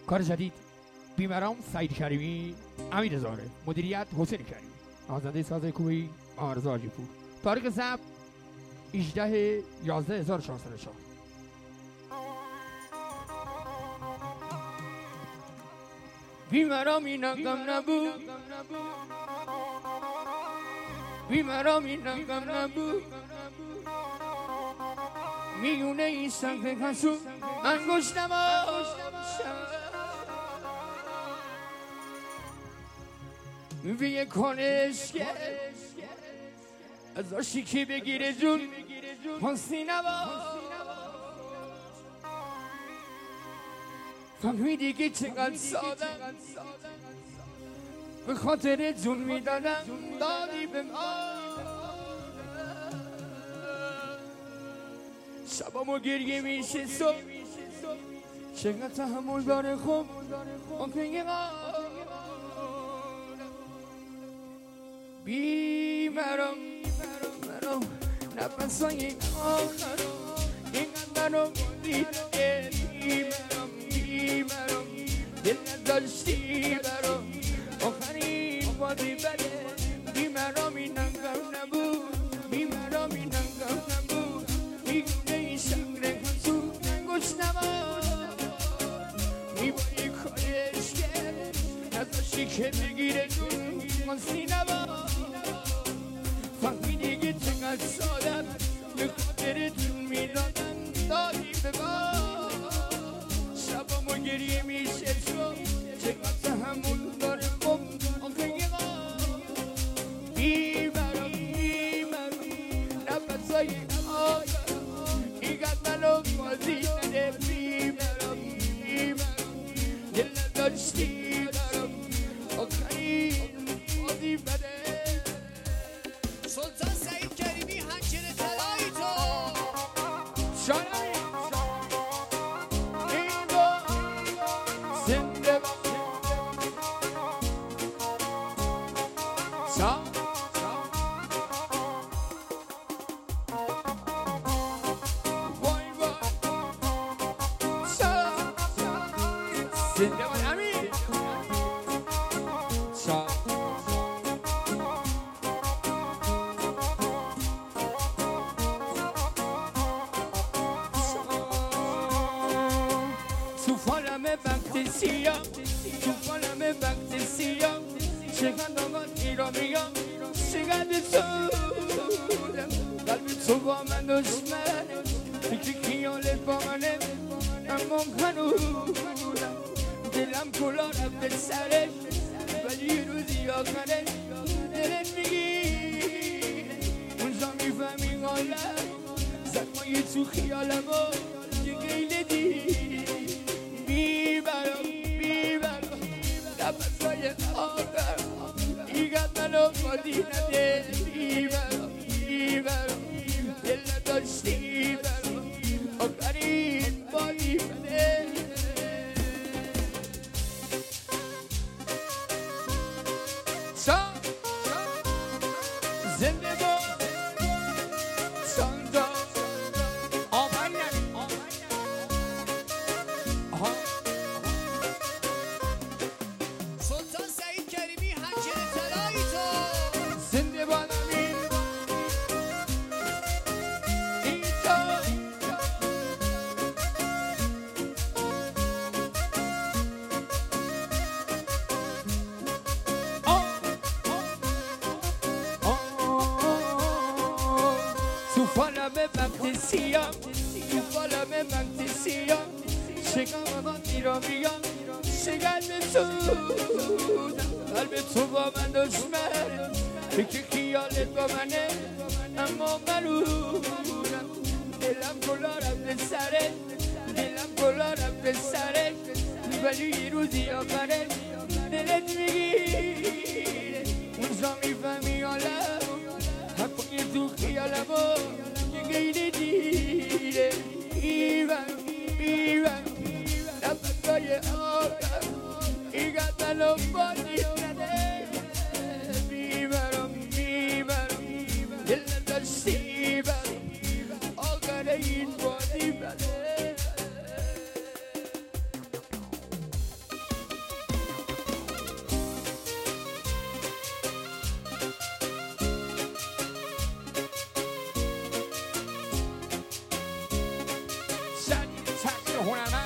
کار جدید بیماران سعید کریمی، امیر زاره، مدیریت حسین کریمی، نوازنده ساز کوبی آرزو حاجی‌پور. تاریخ ضبط 18/11/1404. بیماران اینا غم نبود، بیماران اینا غم نبود، میونه این سنگ کسو انگشت وی کنش که از آشیکی بگیره جون حسی نباش. فهمیدی که چقدر ساده به خاطر جون میدادم دادی به ما. شبامو گریه میشه صبح چقدر تحمل داره خوب آنکه بیمارم نفسای آخرم اینقدر رو دیده. بیمارم دل نداشتی برام آخرین وادی بده. بیمارم این غم نبود، بیمارم این غم نبود، میگونه این شهر کنسو نگوش نبود. میبایی کارش که نداشتی که بگیره جون منسی نبود. فهمیدی که چقدر سادم به خاطر جون میدادم دادی به با. شبامو گریه میشه شو چقدر تحمل داره خب آخه یه بیمارم نفسای آخرم اینقدر منو بازی نده. بیمارم دل نداشتی برام آخرین بازی بده. سلطان سعید کریمی حنجر طلایی تو شانمی اینگو زنده با شان وای وای شان زنده با امیر شان وقتی سیام تو فالم وقتی سیام چقدر آقا ایرانیام چقدر سودم قلب تو با من دشمنه فکر خیالت با منه اما هنوزم دلم کلا رفت به سرش ولی یه روزی آخره دلت میگیره اونجا میفهمی حالم زدمایی تو خیالم و یه گیله دیره. بیمارم نفسای آخر اینقدر منو بازی نده. بیمارم دل نداشتی برام آخرین بازی بده. شان زنده با شان جا سلطان سعید کریمی حنجر طلایی تو زنده با نمین اینجا تو فالم وقتی سیام تو فالم وقتی سیام چقدر آقا ایرانیام چقدر سودم قلب تو با من دشمنه فکر خیالت با منه اما منورم دلم کلا رفت سرت دلم کلا رفت سرت ولی یه روزی آخره دلت میگیره اونجا میفهمی حالم حقای تو خیالم و یه گیلی دیره. بیمارم نفسای آخر اینقدر منو بازی نده. بیمارم دل نداشتی برام آخر این بازی بده. هنرمند